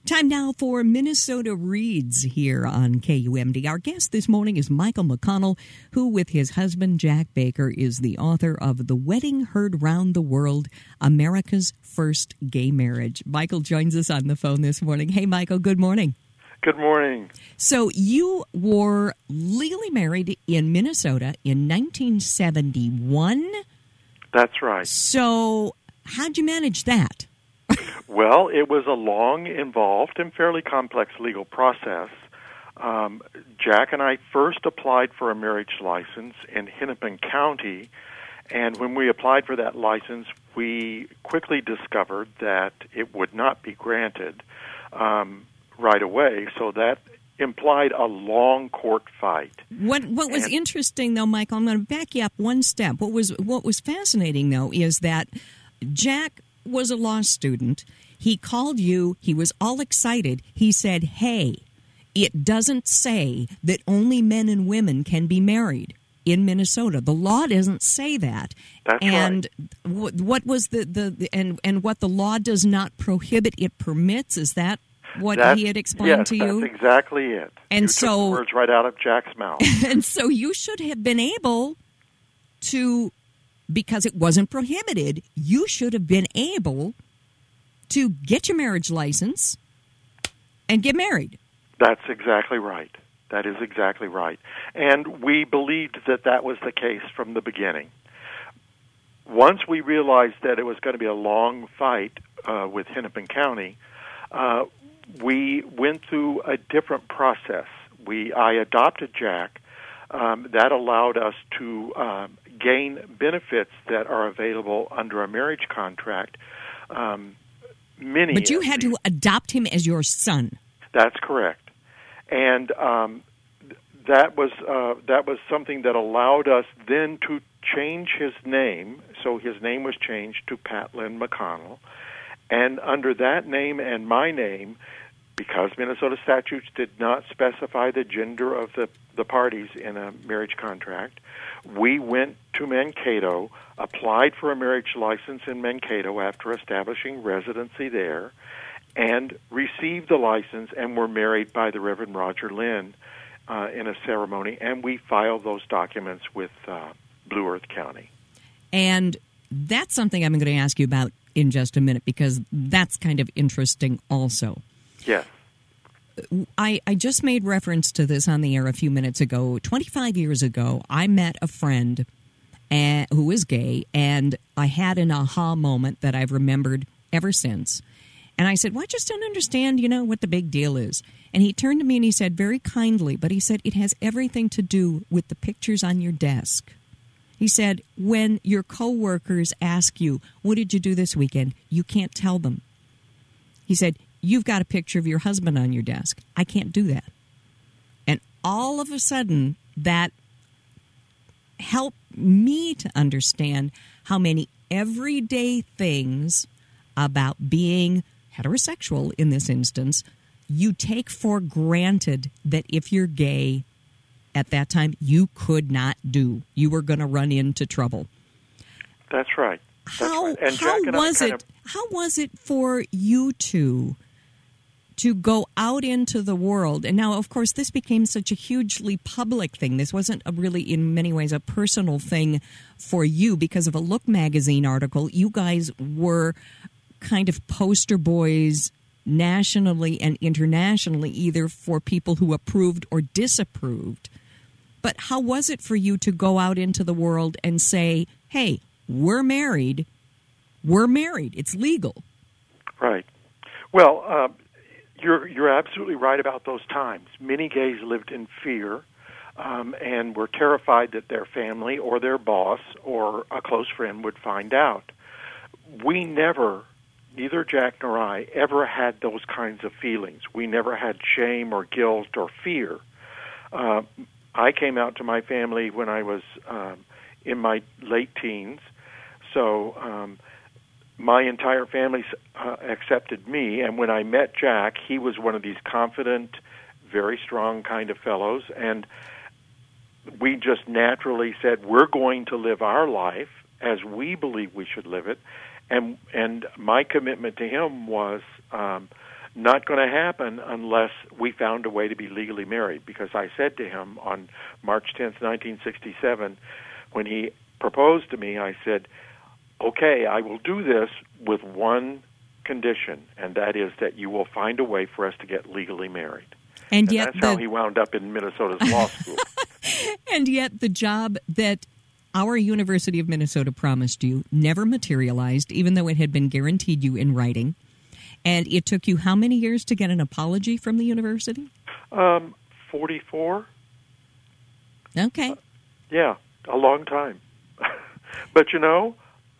Time now for Minnesota Reads here on KUMD. Our guest this morning is Michael McConnell, who with his husband Jack Baker is the author of The Wedding Heard Round the World, America's First Gay Marriage. Michael joins us on the phone this morning. Hey, Michael, good morning. Good morning. So you were legally married in Minnesota in 1971? That's right. So how'd you manage that? Well, it was a long, involved, and fairly complex legal process. Jack and I first applied for a marriage license in Hennepin County, and when we applied for that license, we quickly discovered that it would not be granted right away, so that implied a long court fight. What was interesting, though, Michael, I'm going to back you up one step. What was fascinating, though, is that Jack was a law student. He called you. He was all excited. He said, hey, it doesn't say that only men and women can be married in Minnesota. The law doesn't say that. That's and right. What was and what the law does not prohibit, it permits? Is that what he had explained to you? Yes, that's exactly it. And you took the words right out of Jack's mouth. And so you should have been able to, because it wasn't prohibited, you should have been able to get your marriage license and get married. That's exactly right. That is exactly right. And we believed that that was the case from the beginning. Once we realized that it was going to be a long fight with Hennepin County, we went through a different process. I adopted Jack. That allowed us to gain benefits that are available under a marriage contract. But you had to adopt him as your son. That's correct, and that was something that allowed us then to change his name. So his name was changed to Pat Lynn McConnell, and under that name and my name, because Minnesota statutes did not specify the gender of the parties in a marriage contract, we went to Mankato, applied for a marriage license in Mankato after establishing residency there, and received the license and were married by the Reverend Roger Lynn in a ceremony, and we filed those documents with Blue Earth County. And that's something I'm going to ask you about in just a minute, because that's kind of interesting also. Yes. I just made reference to this on the air a few minutes ago. 25 years ago, I met a friend who is gay, and I had an aha moment that I've remembered ever since. And I said, well, I just don't understand, what the big deal is. And he turned to me and he said very kindly, but he said, it has everything to do with the pictures on your desk. He said, when your coworkers ask you, what did you do this weekend? You can't tell them. He said, you've got a picture of your husband on your desk. I can't do that. And all of a sudden, that helped me to understand how many everyday things about being heterosexual, in this instance, you take for granted that if you're gay at that time, you could not do. You were going to run into trouble. That's right. How was it for you two to go out into the world? And now, of course, this became such a hugely public thing. This wasn't really, in many ways, a personal thing for you because of a Look magazine article. You guys were kind of poster boys nationally and internationally, either for people who approved or disapproved. But how was it for you to go out into the world and say, hey, we're married. We're married. It's legal. Right. Well, you're absolutely right about those times. Many gays lived in fear and were terrified that their family or their boss or a close friend would find out. We neither Jack nor I, ever had those kinds of feelings. We never had shame or guilt or fear. I came out to my family when I was in my late teens, so my entire family accepted me, and when I met Jack, he was one of these confident, very strong kind of fellows, and we just naturally said, we're going to live our life as we believe we should live it, and my commitment to him was not going to happen unless we found a way to be legally married. Because I said to him on March 10th, 1967, when he proposed to me, I said, okay, I will do this with one condition, and that is that you will find a way for us to get legally married. And yet that's how he wound up in Minnesota's law school. And yet the job that our University of Minnesota promised you never materialized, even though it had been guaranteed you in writing. And it took you how many years to get an apology from the university? 44. Okay. Yeah, a long time. But, though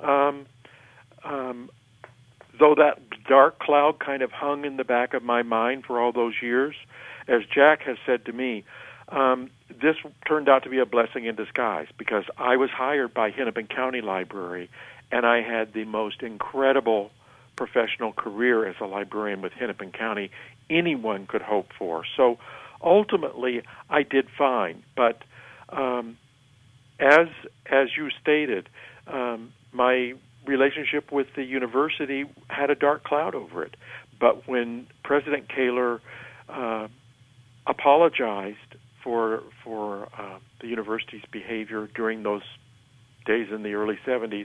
that dark cloud kind of hung in the back of my mind for all those years, as Jack has said to me, this turned out to be a blessing in disguise, because I was hired by Hennepin County Library, and I had the most incredible professional career as a librarian with Hennepin County anyone could hope for. So ultimately, I did fine. But as you stated, my relationship with the university had a dark cloud over it. But when President Kaler apologized for the university's behavior during those days in the early 70s,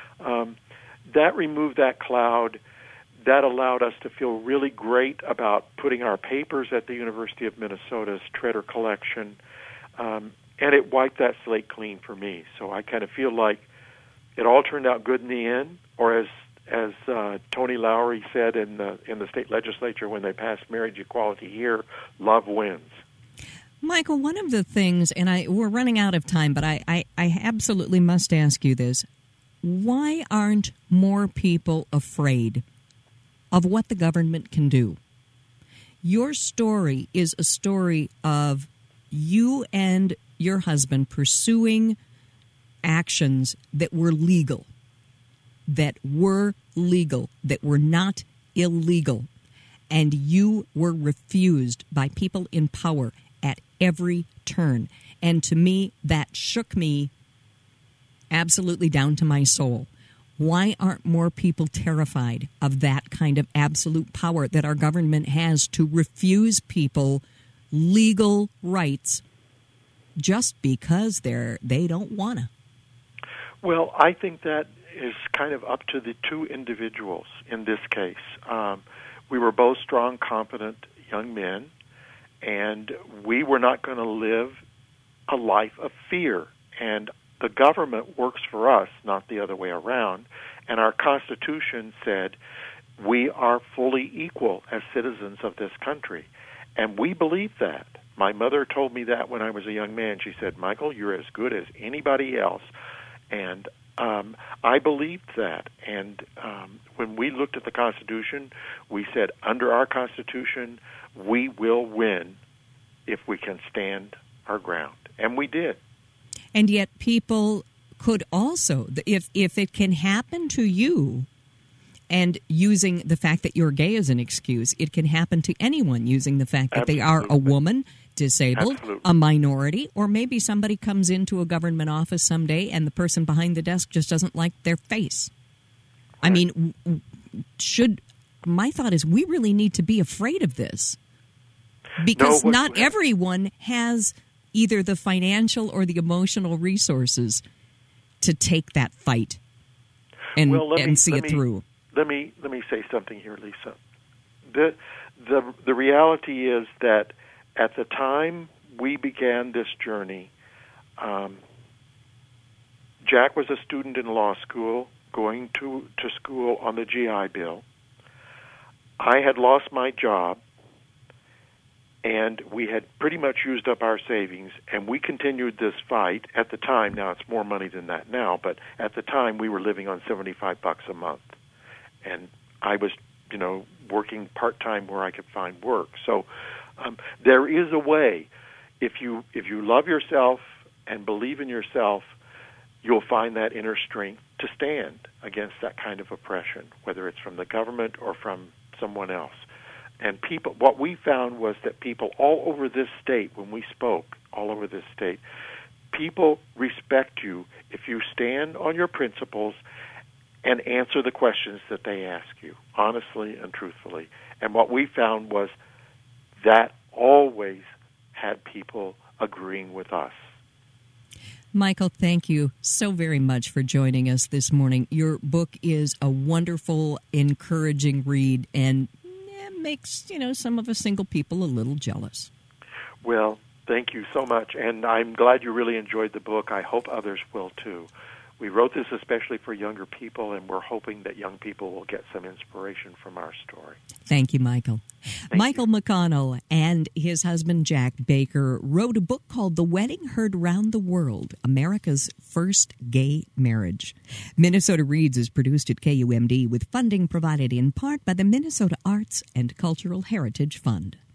that removed that cloud. That allowed us to feel really great about putting our papers at the University of Minnesota's Tretter collection, and it wiped that slate clean for me. So I kind of feel like it all turned out good in the end, or as Tony Lowry said in the state legislature when they passed marriage equality here, love wins. Michael, one of the things, and we're running out of time, but I absolutely must ask you this. Why aren't more people afraid of what the government can do? Your story is a story of you and your husband pursuing actions that were legal, that were not illegal, and you were refused by people in power at every turn. And to me, that shook me absolutely down to my soul. Why aren't more people terrified of that kind of absolute power that our government has to refuse people legal rights just because they don't want to? Well, I think that is kind of up to the two individuals in this case. We were both strong, competent young men, and we were not going to live a life of fear. And the government works for us, not the other way around. And our Constitution said we are fully equal as citizens of this country. And we believe that. My mother told me that when I was a young man. She said, Michael, you're as good as anybody else. And I believed that. And when we looked at the Constitution, we said, under our Constitution, we will win if we can stand our ground. And we did. And yet people could also, if it can happen to you, and using the fact that you're gay as an excuse, it can happen to anyone using the fact that they are a woman, disabled, a minority, or maybe somebody comes into a government office someday and the person behind the desk just doesn't like their face. Right. I mean, my thought is we really need to be afraid of this, because not everyone has either the financial or the emotional resources to take that fight and see it through. Let me say something here, Lisa. The reality is that at the time we began this journey, Jack was a student in law school, going to school on the GI Bill. I had lost my job, and we had pretty much used up our savings, and we continued this fight. At the time, now it's more money than that now, but at the time we were living on $75 a month. And I was, working part-time where I could find work. So there is a way. If you love yourself and believe in yourself, you'll find that inner strength to stand against that kind of oppression, whether it's from the government or from someone else. And what we found was that people all over this state, when we spoke all over this state, people respect you if you stand on your principles and answer the questions that they ask you, honestly and truthfully. And what we found was that always had people agreeing with us. Michael, thank you so very much for joining us this morning. Your book is a wonderful, encouraging read, and makes, some of us single people a little jealous. Well, thank you so much, and I'm glad you really enjoyed the book. I hope others will, too. We wrote this especially for younger people, and we're hoping that young people will get some inspiration from our story. Thank you, Michael. Michael you. McConnell and his husband, Jack Baker, wrote a book called The Wedding Heard Round the World, America's First Gay Marriage. Minnesota Reads is produced at KUMD with funding provided in part by the Minnesota Arts and Cultural Heritage Fund.